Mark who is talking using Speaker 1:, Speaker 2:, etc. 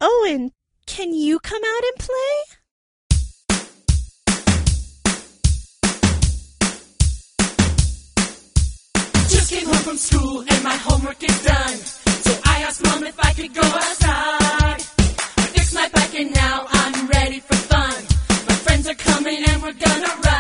Speaker 1: Owen, can you come out and play?
Speaker 2: Just came home from school and my homework is done. So I asked Mom if I could go outside. I fixed my bike and now I'm ready for fun. My friends are coming and we're gonna ride.